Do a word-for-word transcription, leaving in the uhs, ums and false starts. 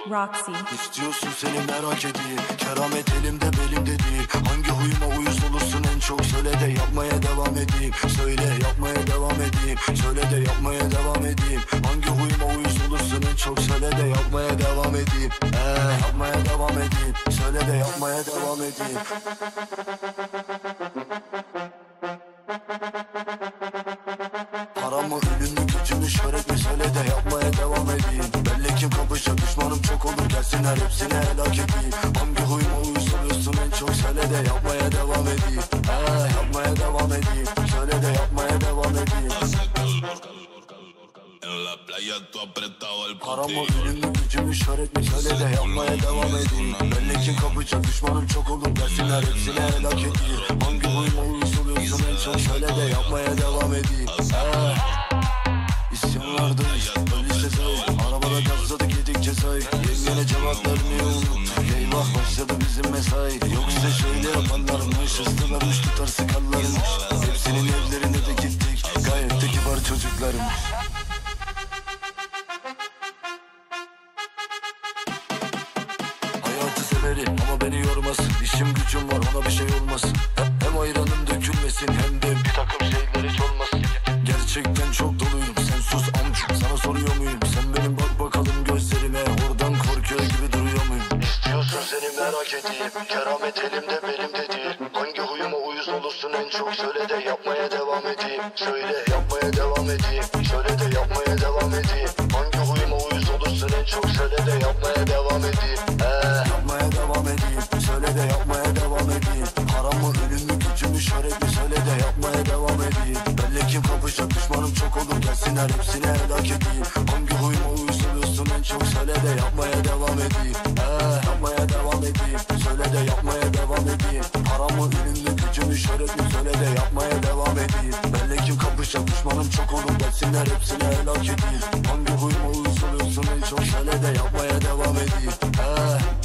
Roxy. İstiyorsun seni merak edeyim, keramet elimde belimde değil. Hangi huyuma uyuz olursun en çok, söyle de yapmaya devam edeyim. Söyle yapmaya devam edeyim, söyle de yapmaya devam edeyim. Hangi huyuma uyuz olursun en çok, söyle de yapmaya devam edeyim. Eee yapmaya devam edeyim, söyle de yapmaya devam edeyim. Paramı, ünümü, gücümü, şöhretimi söyle de yapmaya devam edeyim. Belli kim kapışacak, düşmanım çok olur, gelsinler hepsini helak edeyim. Hangi huyuma uyuz oluyorsun en çok, söyle de yapmaya devam edeyim. Eee yapmaya devam edeyim, söyle de yapmaya devam edeyim. Paramı, ünümü, gücümü, şöhretimi söyle de yapmaya devam edeyim. Belli kim kapışacak, düşmanım çok olur, gelsinler hepsini helak edeyim. Hangi huyuma uyuz oluyorsun en çok, söyle de yapmaya devam edeyim. Eee İsyanlardayız, öyleyse say. Arabada gazladık, yedik cezayı. Yengene cevap vermiyor unut. Eyvah başladı bizim mesai. Yoksa şöyle yapanlarmış, hızlı vermiş tutar sıkarlarmış. Hepsinin evlerine de gittik, gayet de kibar çocuklarmış. Hayatı severim ama beni yormasın. İşim gücüm var, ona bir şey olmasın. Hem ayranım dökülmesin, hem de bir takım şeyler hiç olmasın. Gerçekten çok doluyum, sen sus amcım, sana soruyor muyum? Sen benim bak bakalım gözlerime, oradan korkuyor gibi duruyor muyum? İstiyorsun seni merak edeyim, keramet elimde belimde değil. Hangi huyuma uyuz olursun en çok, söyle de yapmaya devam edeyim. Söyle yapmaya devam edeyim, söyle de yapmaya devam edeyim. Hangi huyuma uyuz olursun en çok, söyle de yapmaya devam edeyim. Eee yapmaya devam edeyim, söyle de yapmaya devam edeyim. Paramı, ünümü, gücümü, şöhretimi söyle de yapmaya devam edeyim. Belli kim kapışacak, düşmanım çok olur, gelsinler hepsini helak edeyim. Hangi huyuma uyuz oluyorsun en çok, söyle de yapmaya devam edeyim. Eee yapmaya devam edeyim, söyle de yapmaya devam edeyim. Paramı, ünümü, gücümü, şöhretimi söyle de yapmaya devam edeyim. Belli kim kapışacak, düşmanım çok olur, gelsinler hepsini helak edeyim. Hangi huyuma uyuz oluyorsun en çok, söyle de yapmaya devam edeyim. Eee